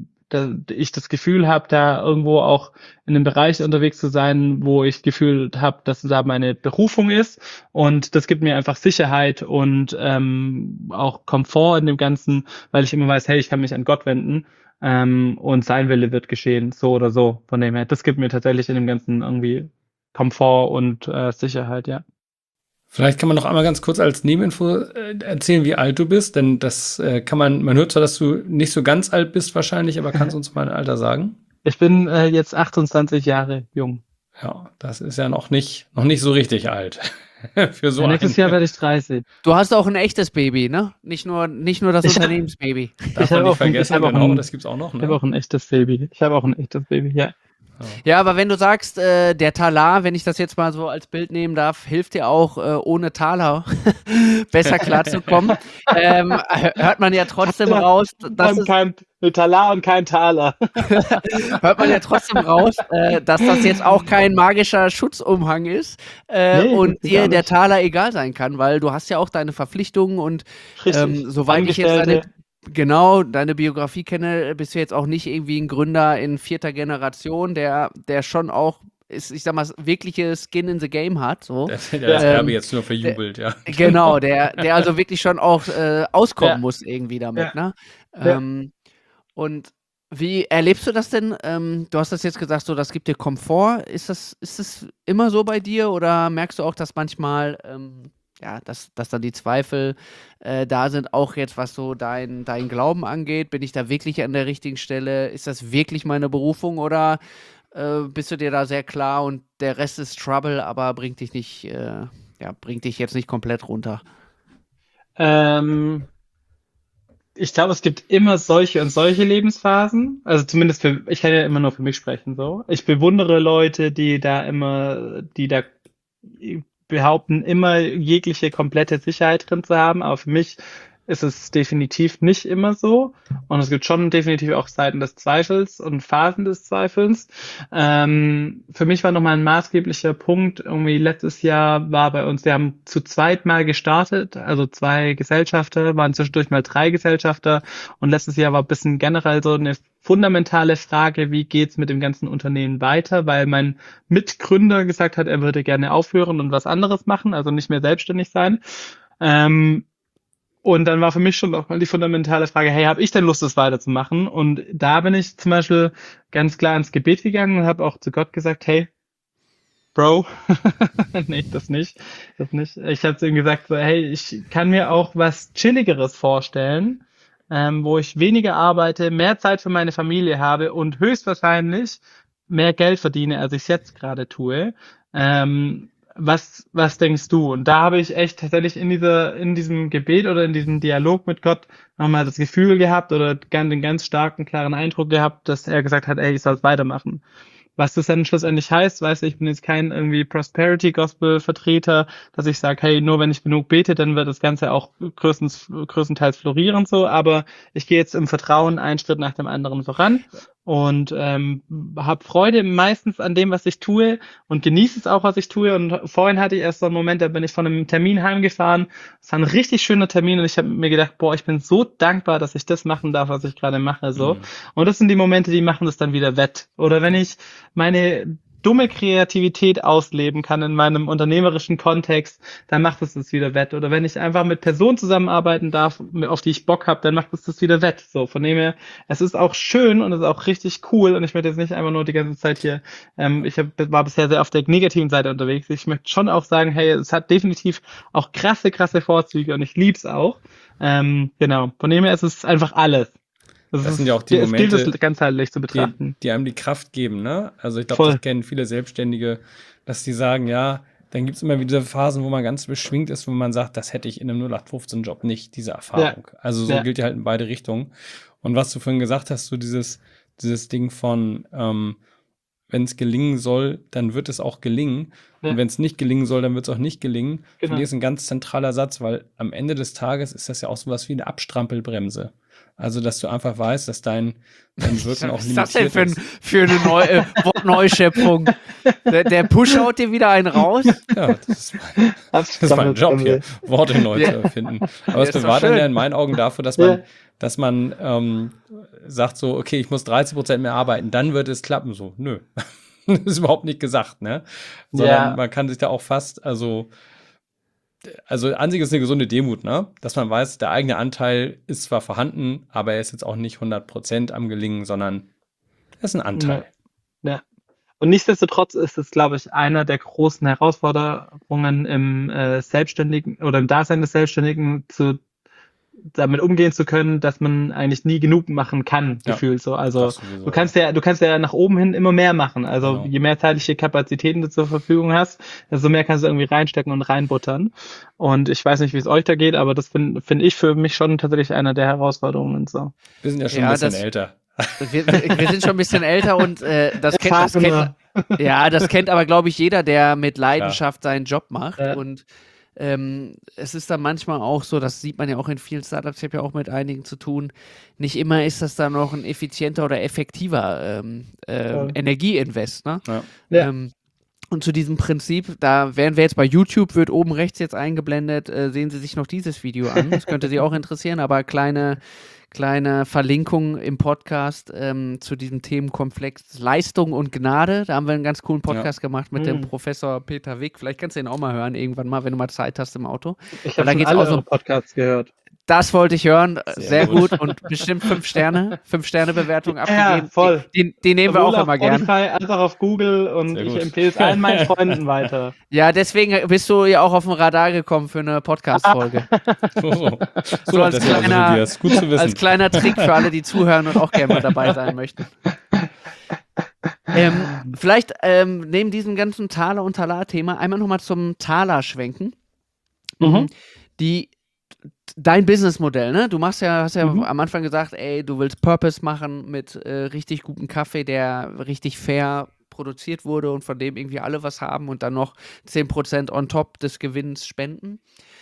Speaker 4: ich das Gefühl habe, da irgendwo auch in einem Bereich unterwegs zu sein, wo ich Gefühl habe, dass da meine Berufung ist, und das gibt mir einfach Sicherheit und auch Komfort in dem Ganzen, weil ich immer weiß, hey, ich kann mich an Gott wenden und sein Wille wird geschehen, so oder so. Von dem her, das gibt mir tatsächlich in dem Ganzen irgendwie Komfort und Sicherheit, ja.
Speaker 3: Vielleicht kann man noch einmal ganz kurz als Nebeninfo erzählen, wie alt du bist, denn das kann man hört zwar, dass du nicht so ganz alt bist wahrscheinlich, aber kannst du uns mal ein Alter sagen?
Speaker 4: Ich bin jetzt 28 Jahre jung.
Speaker 3: Ja, das ist ja noch nicht so richtig alt. Für so
Speaker 4: Nächstes Jahr werde ich 30.
Speaker 2: Du hast auch ein echtes Baby, ne? Nicht nur das Unternehmensbaby.
Speaker 3: Darf man nicht vergessen, genau, das gibt's auch noch, ne?
Speaker 4: Ich habe auch ein echtes Baby. Ja.
Speaker 2: Ja, aber wenn du sagst, der Talar, wenn ich das jetzt mal so als Bild nehmen darf, hilft dir auch, ohne Taler besser klarzukommen, hört man ja trotzdem raus, dass
Speaker 4: Mit Talar und kein Taler.
Speaker 2: hört man ja trotzdem raus, dass das jetzt auch kein magischer Schutzumhang ist,
Speaker 4: Nee,
Speaker 2: und
Speaker 4: gar
Speaker 2: dir der
Speaker 4: nicht.
Speaker 2: Taler egal sein kann, weil du hast ja auch deine Verpflichtungen und
Speaker 4: Richtig.
Speaker 2: soweit ich jetzt
Speaker 4: Angestellte.
Speaker 2: deine Biografie kenne, bist du jetzt auch nicht irgendwie ein Gründer in 4. Generation, der schon auch, ich sag mal, wirkliche Skin in the Game hat. So.
Speaker 3: Der das Erbe jetzt nur verjubelt, ja.
Speaker 2: Genau, der also wirklich schon auch auskommen
Speaker 4: Ja.
Speaker 2: muss irgendwie damit.
Speaker 4: Ja.
Speaker 2: Ne?
Speaker 4: Ja.
Speaker 2: Und wie erlebst du das denn? Du hast das jetzt gesagt, so, das gibt dir Komfort. Ist das immer so bei dir oder merkst du auch, dass manchmal dass dann die Zweifel da sind, auch jetzt was so dein Glauben angeht? Bin ich da wirklich an der richtigen Stelle? Ist das wirklich meine Berufung oder bist du dir da sehr klar und der Rest ist Trouble, aber bringt dich jetzt nicht komplett runter?
Speaker 4: Ich glaube, es gibt immer solche und solche Lebensphasen. Also zumindest ich kann ja immer nur für mich sprechen, so. Ich bewundere Leute, die da behaupten, immer jegliche komplette Sicherheit drin zu haben. Aber für mich ist es definitiv nicht immer so. Und es gibt schon definitiv auch Seiten des Zweifels und Phasen des Zweifelns. Für mich war nochmal ein maßgeblicher Punkt, irgendwie letztes Jahr war bei uns, wir haben zu zweit mal gestartet, also 2 Gesellschafter, waren zwischendurch mal 3 Gesellschafter, und letztes Jahr war ein bisschen generell so eine fundamentale Frage, wie geht's mit dem ganzen Unternehmen weiter, weil mein Mitgründer gesagt hat, er würde gerne aufhören und was anderes machen, also nicht mehr selbstständig sein. Und dann war für mich schon auch mal die fundamentale Frage, hey, habe ich denn Lust, das weiterzumachen? Und da bin ich zum Beispiel ganz klar ins Gebet gegangen und habe auch zu Gott gesagt, hey, Bro, nee, das nicht. Ich habe zu ihm gesagt, so, hey, ich kann mir auch was Chilligeres vorstellen, wo ich weniger arbeite, mehr Zeit für meine Familie habe und höchstwahrscheinlich mehr Geld verdiene, als ich es jetzt gerade tue. Was denkst du? Und da habe ich echt tatsächlich in diesem Gebet oder in diesem Dialog mit Gott nochmal das Gefühl gehabt oder den ganz starken, klaren Eindruck gehabt, dass er gesagt hat, ey, ich soll es weitermachen. Was das dann schlussendlich heißt, weiß ich bin jetzt kein irgendwie Prosperity-Gospel-Vertreter, dass ich sage, hey, nur wenn ich genug bete, dann wird das Ganze auch größtenteils florieren so, aber ich gehe jetzt im Vertrauen einen Schritt nach dem anderen voran und habe Freude meistens an dem, was ich tue und genieße es auch, was ich tue. Und vorhin hatte ich erst so einen Moment, da bin ich von einem Termin heimgefahren. Es war ein richtig schöner Termin und ich habe mir gedacht, boah, ich bin so dankbar, dass ich das machen darf, was ich gerade mache. So. Und das sind die Momente, die machen das dann wieder wett. Oder wenn ich meine dumme Kreativität ausleben kann in meinem unternehmerischen Kontext, dann macht es das wieder wett. Oder wenn ich einfach mit Personen zusammenarbeiten darf, auf die ich Bock habe, dann macht es das wieder wett. So, von dem her, es ist auch schön und es ist auch richtig cool und ich möchte jetzt nicht einfach nur die ganze Zeit hier, war bisher sehr auf der negativen Seite unterwegs. Ich möchte schon auch sagen, hey, es hat definitiv auch krasse Vorzüge und ich lieb's auch. Genau, von dem her ist es einfach alles.
Speaker 3: Das sind ja auch die
Speaker 4: Es gilt
Speaker 3: Momente,
Speaker 4: es ganzheitlich zu betrachten.
Speaker 3: die einem die Kraft geben, ne? Also ich glaube,
Speaker 4: Voll.
Speaker 3: das kennen viele Selbstständige, dass die sagen, ja, dann gibt es immer wieder Phasen, wo man ganz beschwingt ist, wo man sagt, das hätte ich in einem 0815-Job nicht, diese Erfahrung. Also so
Speaker 4: Ja.
Speaker 3: gilt ja halt in beide Richtungen. Und was du vorhin gesagt hast, so dieses Ding von, wenn es gelingen soll, dann wird es auch gelingen.
Speaker 4: Ja.
Speaker 3: Und wenn es nicht gelingen soll, dann wird es auch nicht gelingen.
Speaker 4: Genau.
Speaker 3: Finde ich, ist ein ganz zentraler Satz, weil am Ende des Tages ist das ja auch sowas wie eine Abstrampelbremse. Also, dass du einfach weißt, dass dein Wirken auch
Speaker 2: Was ist das denn
Speaker 3: limitiert ist.
Speaker 2: für eine Wortneuschöpfung? Der Push haut dir wieder einen raus?
Speaker 3: Ja, das ist mein Job hier, Worte neu zu erfinden. Aber es
Speaker 2: ist doch
Speaker 3: bewahrt dann
Speaker 2: schön.
Speaker 3: ja in meinen Augen dafür, dass man sagt so, okay, ich muss 30% mehr arbeiten, dann wird es klappen. So, nö. Das ist überhaupt nicht gesagt, ne? Sondern man kann sich da auch fast, also an sich ist eine gesunde Demut, ne? Dass man weiß, der eigene Anteil ist zwar vorhanden, aber er ist jetzt auch nicht 100% am Gelingen, sondern er ist ein Anteil.
Speaker 4: Ja. Und nichtsdestotrotz ist es, glaube ich, einer der großen Herausforderungen im Selbstständigen oder im Dasein des Selbstständigen, damit umgehen zu können, dass man eigentlich nie genug machen kann,
Speaker 3: Ja,
Speaker 4: gefühlt so. Also
Speaker 3: das sowieso,
Speaker 4: du kannst ja nach oben hin immer mehr machen. Also
Speaker 3: Genau.
Speaker 4: je mehr zeitliche Kapazitäten du zur Verfügung hast, desto mehr kannst du irgendwie reinstecken und reinbuttern. Und ich weiß nicht, wie es euch da geht, aber das finde ich für mich schon tatsächlich einer der Herausforderungen. So.
Speaker 3: Wir sind ja schon
Speaker 2: Ja,
Speaker 3: ein bisschen
Speaker 2: das-
Speaker 3: älter.
Speaker 2: Wir sind schon ein bisschen älter und das kennt
Speaker 4: Erfahrener.
Speaker 2: das kennt aber, glaube ich, jeder, der mit Leidenschaft seinen Job macht.
Speaker 4: Ja.
Speaker 2: Und es ist dann manchmal auch so, das sieht man ja auch in vielen Startups, ich habe ja auch mit einigen zu tun, nicht immer ist das dann noch ein effizienter oder effektiver Energieinvest, ne?
Speaker 3: Ja.
Speaker 4: Ja.
Speaker 2: Und zu diesem Prinzip, da wären wir jetzt bei YouTube, wird oben rechts jetzt eingeblendet, sehen Sie sich noch dieses Video an. Das könnte Sie auch interessieren, aber kleine Verlinkung im Podcast zu diesem Themenkomplex Leistung und Gnade. Da haben wir einen ganz coolen Podcast gemacht mit dem Professor Peter Wick. Vielleicht kannst du ihn auch mal hören, irgendwann mal, wenn du mal Zeit hast im Auto.
Speaker 4: Ich
Speaker 2: Weil da
Speaker 4: habe schon
Speaker 2: geht's
Speaker 4: alle
Speaker 2: auch so-
Speaker 4: eure Podcasts gehört.
Speaker 2: Das wollte ich hören.
Speaker 3: Sehr
Speaker 2: Sehr gut.
Speaker 3: gut.
Speaker 2: Und bestimmt 5-Sterne-Bewertung abgegeben.
Speaker 4: voll.
Speaker 2: Die nehmen wir
Speaker 4: Sowohl
Speaker 2: auch
Speaker 4: auf
Speaker 2: immer gerne.
Speaker 4: Spotify als auch auf Google und
Speaker 3: Sehr
Speaker 4: ich
Speaker 3: gut.
Speaker 4: empfehle es allen meinen Freunden weiter.
Speaker 2: Ja, deswegen bist du ja auch auf dem Radar gekommen für eine Podcast-Folge.
Speaker 3: So
Speaker 2: als
Speaker 3: das ist ja
Speaker 2: kleiner-
Speaker 3: Tobias. Gut zu
Speaker 2: Als
Speaker 3: wissen.
Speaker 2: kleiner Trick für alle, die zuhören und auch gerne mal dabei sein möchten. Vielleicht neben diesem ganzen Taler- und Talar-Thema einmal nochmal zum Taler schwenken. Dein Businessmodell, ne? Du hast ja am Anfang gesagt, ey, du willst Purpose machen mit richtig gutem Kaffee, der richtig fair produziert wurde und von dem irgendwie alle was haben und dann noch 10% on top des Gewinns spenden.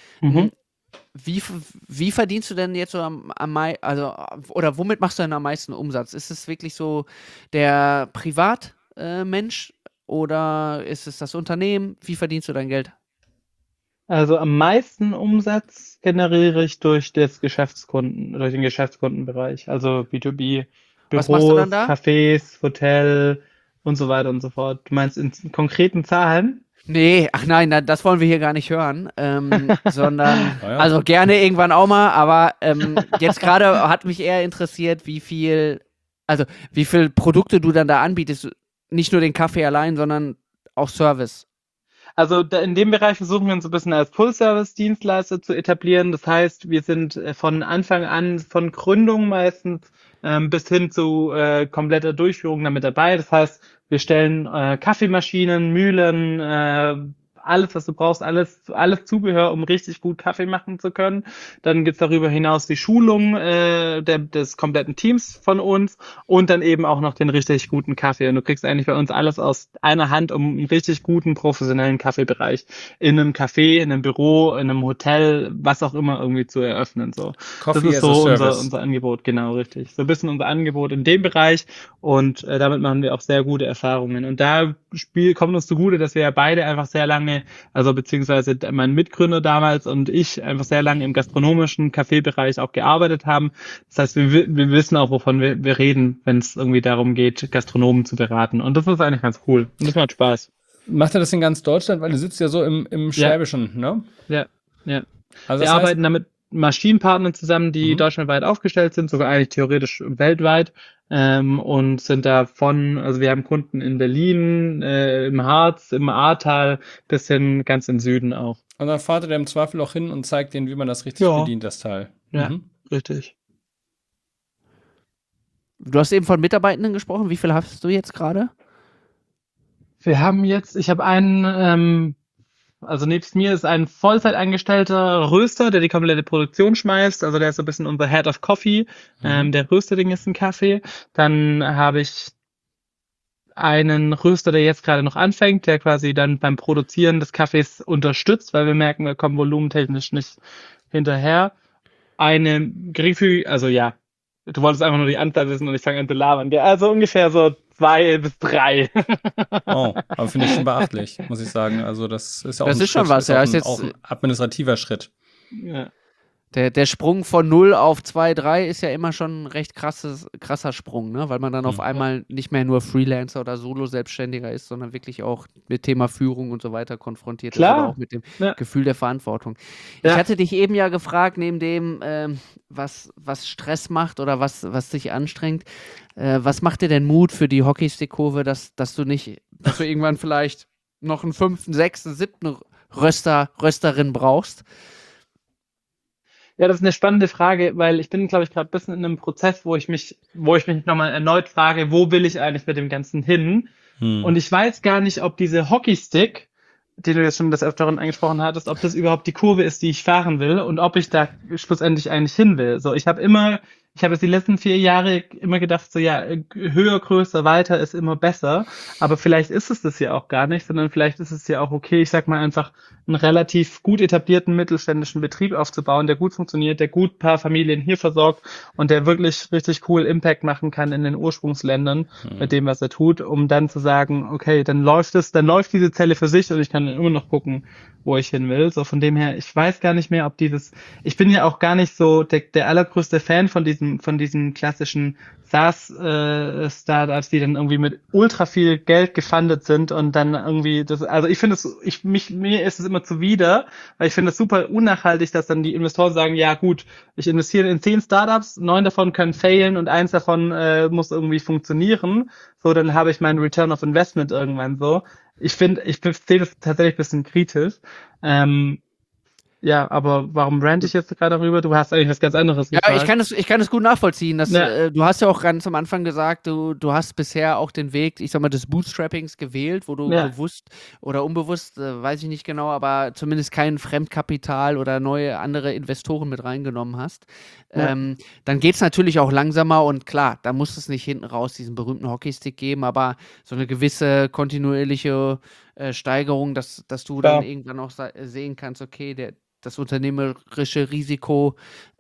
Speaker 2: Wie verdienst du denn jetzt so oder womit machst du denn am meisten Umsatz? Ist es wirklich so der Privatmensch oder ist es das Unternehmen? Wie verdienst du dein Geld?
Speaker 4: Also am meisten Umsatz generiere ich durch den Geschäftskundenbereich, also B2B,
Speaker 2: Was machst du dann
Speaker 4: Büros,
Speaker 2: da?
Speaker 4: Cafés, Hotel und so weiter und so fort. Du meinst in konkreten Zahlen?
Speaker 2: Nee, ach nein, das wollen wir hier gar nicht hören, sondern,
Speaker 3: Ja.
Speaker 2: also gerne irgendwann auch mal, aber jetzt gerade hat mich eher interessiert, wie viel Produkte du dann da anbietest, nicht nur den Kaffee allein, sondern auch Service.
Speaker 4: Also in dem Bereich versuchen wir uns so ein bisschen als Full-Service-Dienstleister zu etablieren. Das heißt, wir sind von Anfang an, von Gründung meistens bis hin zu kompletter Durchführung damit dabei. Das heißt, wir stellen Kaffeemaschinen, Mühlen, alles, was du brauchst, alles Zubehör, um richtig gut Kaffee machen zu können. Dann gibt's darüber hinaus die Schulung des kompletten Teams von uns und dann eben auch noch den richtig guten Kaffee. Und du kriegst eigentlich bei uns alles aus einer Hand, um einen richtig guten, professionellen Kaffeebereich in einem Café, in einem Büro, in einem Hotel, was auch immer irgendwie zu eröffnen. So. Das
Speaker 3: Coffee
Speaker 4: ist
Speaker 3: as a
Speaker 4: so
Speaker 3: Service.
Speaker 4: unser Angebot, genau, richtig. So ein bisschen unser Angebot in dem Bereich und damit machen wir auch sehr gute Erfahrungen. Und da kommt uns zugute, dass wir ja beide einfach sehr lange, also beziehungsweise mein Mitgründer damals und ich einfach sehr lange im gastronomischen Kaffeebereich auch gearbeitet haben. Das heißt, wir wissen auch, wovon wir reden, wenn es irgendwie darum geht, Gastronomen zu beraten. Und das ist eigentlich ganz cool. Und das macht Spaß.
Speaker 3: Macht ihr das in ganz Deutschland? Weil du sitzt ja so im Schwäbischen, ne?
Speaker 4: Ja.
Speaker 3: Also
Speaker 4: Wir
Speaker 3: das heißt,
Speaker 4: arbeiten damit Maschinenpartnern zusammen, die deutschlandweit aufgestellt sind, sogar eigentlich theoretisch weltweit, und sind also wir haben Kunden in Berlin, im Harz, im Ahrtal, bis hin ganz im Süden auch.
Speaker 3: und dann fahrt ihr im Zweifel auch hin und zeigt denen, wie man das richtig
Speaker 4: Ja.
Speaker 3: bedient, das Teil.
Speaker 4: Ja, richtig.
Speaker 2: Du hast eben von Mitarbeitenden gesprochen. Wie viel hast du jetzt gerade?
Speaker 4: Ich habe einen, also nebst mir ist ein Vollzeitangestellter Röster, der die komplette Produktion schmeißt. Also der ist so ein bisschen unser Head of Coffee. Der röstet den ganzen Kaffee. Dann habe ich einen Röster, der jetzt gerade noch anfängt, der quasi dann beim Produzieren des Kaffees unterstützt, weil wir merken, wir kommen volumentechnisch nicht hinterher. Eine geringfügige, also ja, du wolltest einfach nur die Anzahl wissen und ich fange an zu labern. Ja, also ungefähr so 2 bis 3.
Speaker 3: Oh, aber finde ich schon beachtlich, muss ich sagen. Also das ist ja auch
Speaker 2: Das
Speaker 3: ein
Speaker 2: ist schon
Speaker 3: Schritt,
Speaker 2: was, ja.
Speaker 3: auch
Speaker 2: Ist jetzt-
Speaker 3: auch ein administrativer Schritt.
Speaker 4: Ja.
Speaker 2: Der Sprung von 0 auf 2, 3 ist ja immer schon ein recht krasser Sprung, ne? Weil man dann auf einmal nicht mehr nur Freelancer oder Solo-Selbstständiger ist, sondern wirklich auch mit Thema Führung und so weiter konfrontiert ist
Speaker 4: Klar.
Speaker 2: oder auch mit dem
Speaker 4: Ja.
Speaker 2: Gefühl der Verantwortung.
Speaker 4: Ja.
Speaker 2: Ich hatte dich eben ja gefragt, neben dem, was Stress macht oder was dich anstrengt, was macht dir denn Mut für die Hockeystick-Kurve, dass du irgendwann vielleicht noch einen 5., 6., 7. Rösterin brauchst?
Speaker 4: Ja, das ist eine spannende Frage, weil ich bin, glaube ich, gerade ein bisschen in einem Prozess, wo ich mich nochmal erneut frage, wo will ich eigentlich mit dem Ganzen hin? Und ich weiß gar nicht, ob diese Hockeystick, den du jetzt schon des Öfteren angesprochen hattest, ob das überhaupt die Kurve ist, die ich fahren will und ob ich da schlussendlich eigentlich hin will. So, ich habe jetzt die letzten 4 Jahre immer gedacht, so ja, höher, größer, weiter ist immer besser. Aber vielleicht ist es das ja auch gar nicht, sondern vielleicht ist es ja auch okay, ich sag mal einfach, einen relativ gut etablierten mittelständischen Betrieb aufzubauen, der gut funktioniert, der gut ein paar Familien hier versorgt und der wirklich richtig cool Impact machen kann in den Ursprungsländern mit dem, was er tut, um dann zu sagen, okay, dann läuft diese Zelle für sich und ich kann dann immer noch gucken, wo ich hin will. So von dem her, ich weiß gar nicht mehr, ob ich bin ja auch gar nicht so der allergrößte Fan von diesen klassischen SaaS-Startups, die dann irgendwie mit ultra viel Geld gefundet sind und dann irgendwie also ich finde mir ist es immer zuwider, weil ich finde es super unnachhaltig, dass dann die Investoren sagen, ja gut, ich investiere in 10 Startups, 9 davon können failen und 1 davon muss irgendwie funktionieren. So, dann habe ich meinen Return of Investment irgendwann so. Ich sehe das tatsächlich ein bisschen kritisch. Ja, aber warum rante ich jetzt gerade darüber? Du hast eigentlich was ganz anderes
Speaker 2: Ja,
Speaker 4: gefragt.
Speaker 2: ich kann es gut nachvollziehen.
Speaker 4: Ja.
Speaker 2: Du hast ja auch ganz am Anfang gesagt, du hast bisher auch den Weg, ich sag mal, des Bootstrappings gewählt, wo du
Speaker 4: Ja.
Speaker 2: bewusst oder unbewusst, weiß ich nicht genau, aber zumindest kein Fremdkapital oder neue andere Investoren mit reingenommen hast.
Speaker 4: Ja.
Speaker 2: Dann geht es natürlich auch langsamer und klar, da muss es nicht hinten raus diesen berühmten Hockeystick geben, aber so eine gewisse kontinuierliche Steigerung, dass du
Speaker 4: Klar.
Speaker 2: dann irgendwann auch sehen kannst, okay, das unternehmerische Risiko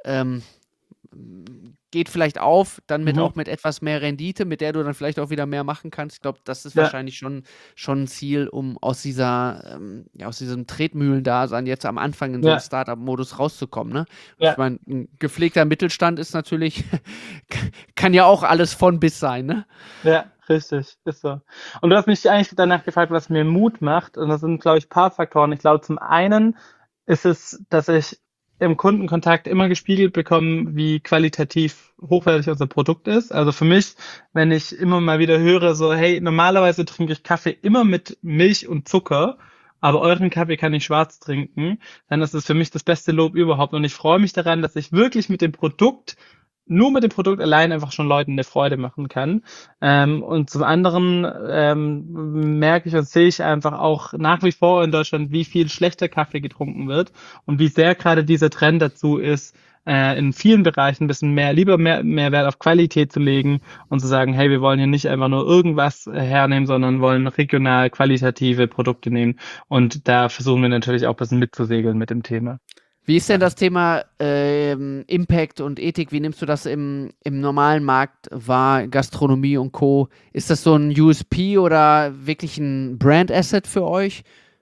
Speaker 2: geht vielleicht auf, dann auch mit etwas mehr Rendite, mit der du dann vielleicht auch wieder mehr machen kannst. Ich glaube, das ist
Speaker 4: Ja.
Speaker 2: wahrscheinlich schon ein Ziel, um aus diesem Tretmühlendasein jetzt am Anfang in so einen
Speaker 4: Ja.
Speaker 2: Startup-Modus rauszukommen. Ne?
Speaker 4: Ja.
Speaker 2: Ich meine, ein gepflegter Mittelstand ist natürlich, kann ja auch alles von bis sein. Ne?
Speaker 4: Ja, richtig, ist so. Und du hast mich eigentlich danach gefragt, was mir Mut macht. Und das sind, glaube ich, ein paar Faktoren. Ich glaube, zum einen ist es, dass ich im Kundenkontakt immer gespiegelt bekomme, wie qualitativ hochwertig unser Produkt ist. Also für mich, wenn ich immer mal wieder höre, so, hey, normalerweise trinke ich Kaffee immer mit Milch und Zucker, aber euren Kaffee kann ich schwarz trinken, dann ist es für mich das beste Lob überhaupt. Und ich freue mich daran, dass ich wirklich mit dem Produkt nur mit dem Produkt allein einfach schon Leuten eine Freude machen kann. Und zum anderen merke ich und sehe ich einfach auch nach wie vor in Deutschland, wie viel schlechter Kaffee getrunken wird und wie sehr gerade dieser Trend dazu ist, in vielen Bereichen ein bisschen lieber mehr Wert auf Qualität zu legen und zu sagen, hey, wir wollen hier nicht einfach nur irgendwas hernehmen, sondern wollen regional qualitative Produkte nehmen. Und da versuchen wir natürlich auch ein bisschen mitzusegeln mit dem Thema.
Speaker 2: Wie ist denn das Thema Impact und Ethik? Wie nimmst du das im normalen Markt wahr, Gastronomie und Co.? Ist das so ein USP oder wirklich ein Brand-Asset für euch?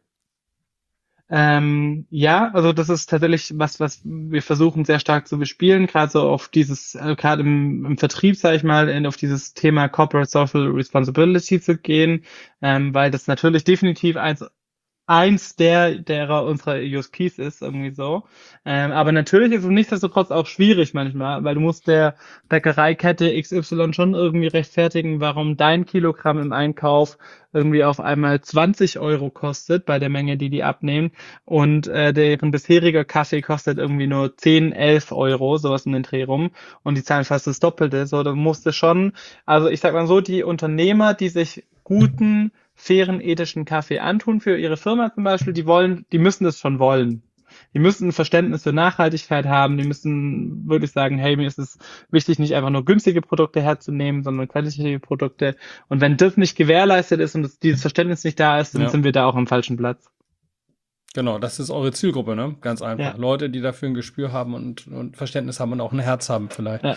Speaker 4: Ja, also das ist tatsächlich was wir versuchen sehr stark zu bespielen, gerade so auf dieses, gerade im Vertrieb, sage ich mal, auf dieses Thema Corporate Social Responsibility zu gehen, weil das natürlich definitiv eins derer unserer USPs ist, irgendwie so. Aber natürlich ist es nichtsdestotrotz auch schwierig manchmal, weil du musst der Bäckereikette XY schon irgendwie rechtfertigen, warum dein Kilogramm im Einkauf irgendwie auf einmal 20 Euro kostet bei der Menge, die abnehmen und deren bisheriger Kaffee kostet irgendwie nur 10, 11 Euro, sowas in den Dreh rum und die zahlen fast das Doppelte. So, da musst du schon, also ich sag mal so, die Unternehmer, die sich guten, fairen, ethischen Kaffee antun für ihre Firma zum Beispiel, die müssen das schon wollen. Die müssen ein Verständnis für Nachhaltigkeit haben, die müssen wirklich sagen, hey, mir ist es wichtig, nicht einfach nur günstige Produkte herzunehmen, sondern qualitative Produkte. Und wenn das nicht gewährleistet ist und dieses Verständnis nicht da ist, dann sind wir da auch am falschen Platz.
Speaker 3: Genau, das ist eure Zielgruppe, ne? Ganz einfach.
Speaker 4: Ja.
Speaker 3: Leute, die dafür ein Gespür haben und Verständnis haben und auch ein Herz haben vielleicht.
Speaker 4: Ja.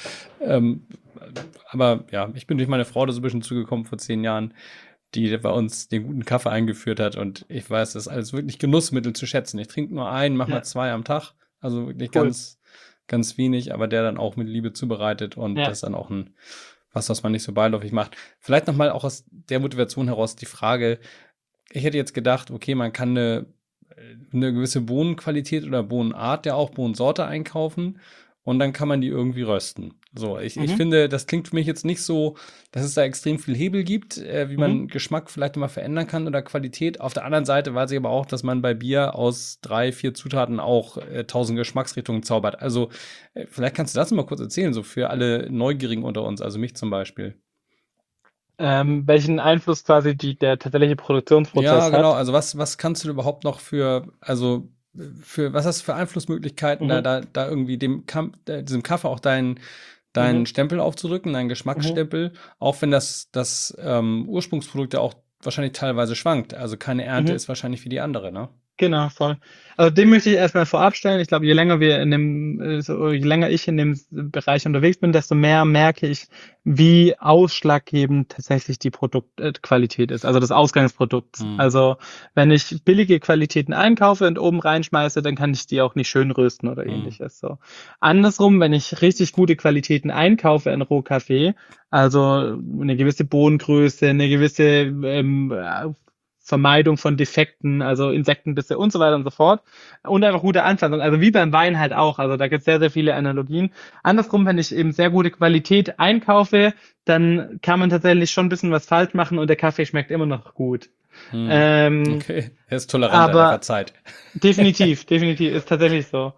Speaker 3: Aber ja, ich bin durch meine Frau da so ein bisschen zugekommen vor 10 Jahren, die bei uns den guten Kaffee eingeführt hat. Und ich weiß, das ist alles wirklich Genussmittel zu schätzen. Ich trinke nur einen, mache mal 2 am Tag. Also wirklich ganz, ganz wenig, aber der dann auch mit Liebe zubereitet und das ist dann auch was man nicht so beiläufig macht. Vielleicht nochmal auch aus der Motivation heraus die Frage, ich hätte jetzt gedacht, okay, man kann eine gewisse Bohnenqualität oder Bohnenart, ja auch Bohnensorte einkaufen und dann kann man die irgendwie rösten. So, ich finde, das klingt für mich jetzt nicht so, dass es da extrem viel Hebel gibt, wie man Geschmack vielleicht immer verändern kann oder Qualität. Auf der anderen Seite weiß ich aber auch, dass man bei Bier aus 3, 4 Zutaten auch 1000 Geschmacksrichtungen zaubert. Also vielleicht kannst du das mal kurz erzählen, so für alle Neugierigen unter uns, also mich zum Beispiel.
Speaker 4: Welchen Einfluss quasi der tatsächliche Produktionsprozess
Speaker 3: Ja, genau.
Speaker 4: hat.
Speaker 3: Also was kannst du überhaupt noch was hast du für Einflussmöglichkeiten, da irgendwie diesem Kaffee auch deinen Stempel aufzudrücken, deinen Geschmacksstempel, auch wenn das Ursprungsprodukt ja auch wahrscheinlich teilweise schwankt. Also keine Ernte ist wahrscheinlich wie die andere, ne?
Speaker 4: Genau, voll. Also dem möchte ich erstmal vorab stellen. Ich glaube, je länger ich in dem Bereich unterwegs bin, desto mehr merke ich, wie ausschlaggebend tatsächlich die Produktqualität ist, also das Ausgangsprodukt. Also wenn ich billige Qualitäten einkaufe und oben reinschmeiße, dann kann ich die auch nicht schön rösten oder ähnliches. So. Andersrum, wenn ich richtig gute Qualitäten einkaufe in Rohkaffee, also eine gewisse Bohnengröße, eine gewisse Vermeidung von Defekten, also Insektenbisse und so weiter und so fort. Und einfach gute Anpflanzung, also wie beim Wein halt auch. Also da gibt es sehr, sehr viele Analogien. Andersrum, wenn ich eben sehr gute Qualität einkaufe, dann kann man tatsächlich schon ein bisschen was falsch machen und der Kaffee schmeckt immer noch gut.
Speaker 3: Okay, er ist tolerant, er verzeiht.
Speaker 4: Definitiv, ist tatsächlich so.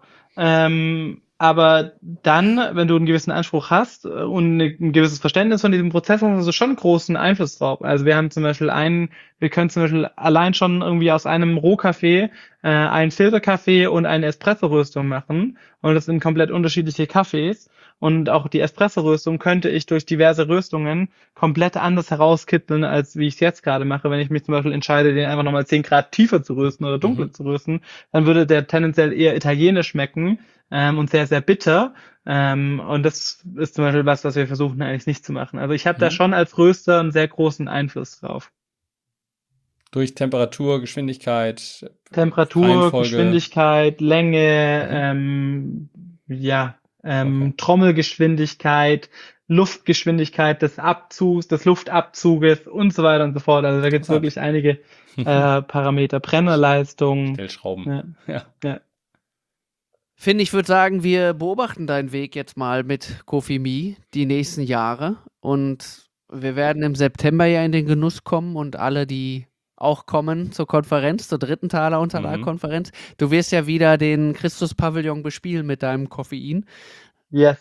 Speaker 4: Aber dann, wenn du einen gewissen Anspruch hast und ein gewisses Verständnis von diesem Prozess hast, hast du schon großen Einfluss drauf. Also wir können zum Beispiel allein schon irgendwie aus einem Rohkaffee einen Filterkaffee und eine Espresso-Röstung machen. Und das sind komplett unterschiedliche Kaffees. Und auch die Espresso-Röstung könnte ich durch diverse Röstungen komplett anders herauskitzeln, als wie ich es jetzt gerade mache. Wenn ich mich zum Beispiel entscheide, den einfach nochmal 10 Grad tiefer zu rösten oder dunkler zu rösten, dann würde der tendenziell eher italienisch schmecken und sehr, sehr bitter. Und das ist zum Beispiel was wir versuchen eigentlich nicht zu machen. Also ich habe da schon als Röster einen sehr großen Einfluss drauf.
Speaker 3: Durch Temperatur, Geschwindigkeit,
Speaker 4: Geschwindigkeit, Länge, Trommelgeschwindigkeit, Luftgeschwindigkeit des Luftabzuges und so weiter und so fort. Also da gibt es wirklich einige Parameter. Brennerleistung.
Speaker 3: Stellschrauben. Ja.
Speaker 2: Finn, ich würde sagen, wir beobachten deinen Weg jetzt mal mit Kofi.me die nächsten Jahre und wir werden im September ja in den Genuss kommen und alle, die auch kommen zur Konferenz, zur 3. Thaler Unterlagskonferenz. Du wirst ja wieder den Christus-Pavillon bespielen mit deinem Koffein.
Speaker 4: Yes.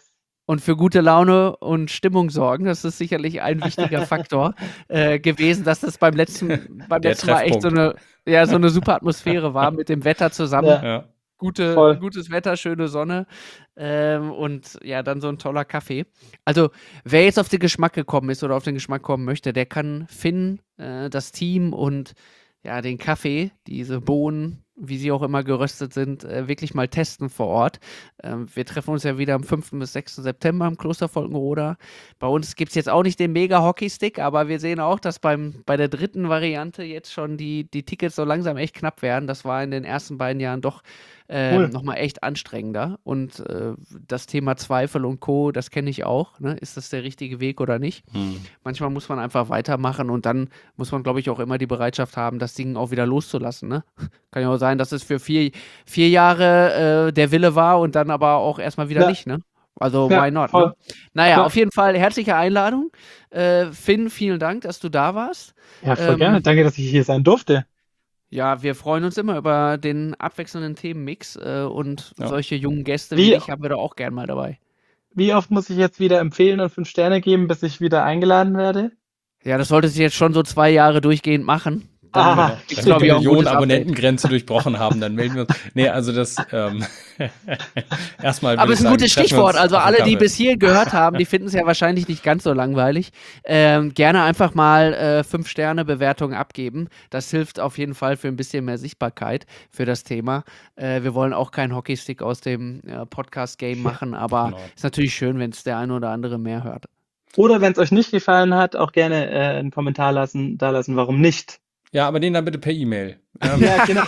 Speaker 2: und für gute Laune und Stimmung sorgen. Das ist sicherlich ein wichtiger Faktor gewesen, dass das beim letzten Mal echt so eine super Atmosphäre war mit dem Wetter zusammen.
Speaker 3: Ja.
Speaker 2: Gutes Wetter, schöne Sonne und ja, dann so ein toller Kaffee. Also, wer jetzt auf den Geschmack gekommen ist oder auf den Geschmack kommen möchte, der kann Finn, das Team und ja, den Kaffee, diese Bohnen, wie sie auch immer geröstet sind, wirklich mal testen vor Ort. Wir treffen uns ja wieder am 5. bis 6. September im Kloster Volkenroda. Bei uns gibt es jetzt auch nicht den Mega-Hockey-Stick, aber wir sehen auch, dass bei der dritten Variante jetzt schon die Tickets so langsam echt knapp werden. Das war in den ersten beiden Jahren doch nochmal echt anstrengender. Und das Thema Zweifel und Co., das kenne ich auch. Ne? Ist das der richtige Weg oder nicht? Manchmal muss man einfach weitermachen und dann muss man, glaube ich, auch immer die Bereitschaft haben, das Ding auch wieder loszulassen. Ne? Kann ja auch sein, dass es für 4 Jahre der Wille war und dann aber auch erstmal wieder nicht. Ne? Also, why not? Ne? Naja, auf jeden Fall herzliche Einladung. Finn, vielen Dank, dass du da warst.
Speaker 4: Ja, voll gerne. Danke, dass ich hier sein durfte.
Speaker 2: Ja, wir freuen uns immer über den abwechselnden Themenmix und solche jungen Gäste wie dich haben wir da auch gern mal dabei.
Speaker 4: Wie oft muss ich jetzt wieder empfehlen und 5 Sterne geben, bis ich wieder eingeladen werde?
Speaker 2: Ja, das solltest du jetzt schon so 2 Jahre durchgehend machen.
Speaker 3: Wenn wir die Millionen-Abonnentengrenze durchbrochen haben, dann melden wir uns. Nee, also das erstmal.
Speaker 2: Aber es ist ein gutes Stichwort. Also alle, die bis hier gehört haben, die finden es ja wahrscheinlich nicht ganz so langweilig. Gerne einfach mal 5-Sterne-Bewertungen abgeben. Das hilft auf jeden Fall für ein bisschen mehr Sichtbarkeit für das Thema. Wir wollen auch keinen Hockeystick aus dem Podcast-Game machen, aber ist natürlich schön, wenn es der eine oder andere mehr hört.
Speaker 4: Oder wenn es euch nicht gefallen hat, auch gerne einen Kommentar da lassen, warum nicht.
Speaker 3: Ja, aber den dann bitte per E-Mail.
Speaker 4: Ja, genau.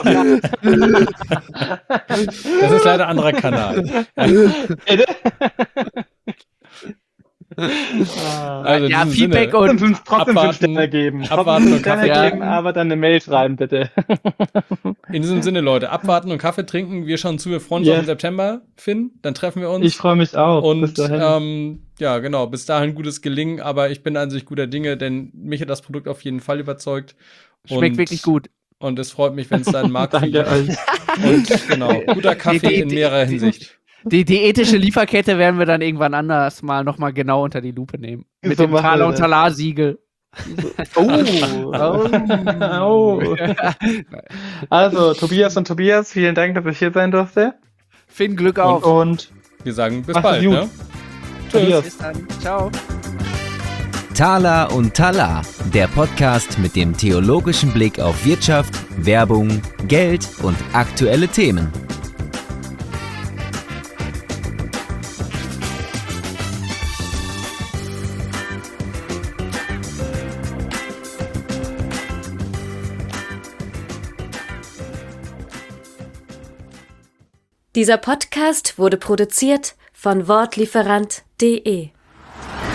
Speaker 3: Das ist leider ein anderer Kanal.
Speaker 4: Also
Speaker 2: ja, Feedback und
Speaker 4: trotzdem 5 Sterne geben.
Speaker 3: Abwarten und Kaffee
Speaker 4: trinken, aber dann eine Mail schreiben, bitte.
Speaker 3: In diesem Sinne, Leute, abwarten und Kaffee trinken. Wir schauen zu, wir freuen uns auf den September, Finn. Dann treffen wir uns.
Speaker 4: Ich freue mich auch.
Speaker 3: Und ja, genau, bis dahin gutes Gelingen. Aber ich bin an sich guter Dinge, denn mich hat das Produkt auf jeden Fall überzeugt.
Speaker 2: Schmeckt wirklich gut.
Speaker 3: Und es freut mich, wenn es da einen Markt gibt.
Speaker 4: Danke euch.
Speaker 3: Und genau, guter Kaffee in mehrerer Hinsicht.
Speaker 2: Die ethische Lieferkette werden wir dann irgendwann anders mal nochmal genau unter die Lupe nehmen. Mit dem Thaler und Talar-Siegel.
Speaker 4: Also, Tobias und Tobias, vielen Dank, dass ich hier sein durfte.
Speaker 2: Finn, Glück auf.
Speaker 4: Und
Speaker 3: wir sagen bis bald. Ne?
Speaker 2: Tschüss. Bis dann. Ciao.
Speaker 1: Thaler und Talar, der Podcast mit dem theologischen Blick auf Wirtschaft, Werbung, Geld und aktuelle Themen.
Speaker 5: Dieser Podcast wurde produziert von Wortlieferant.de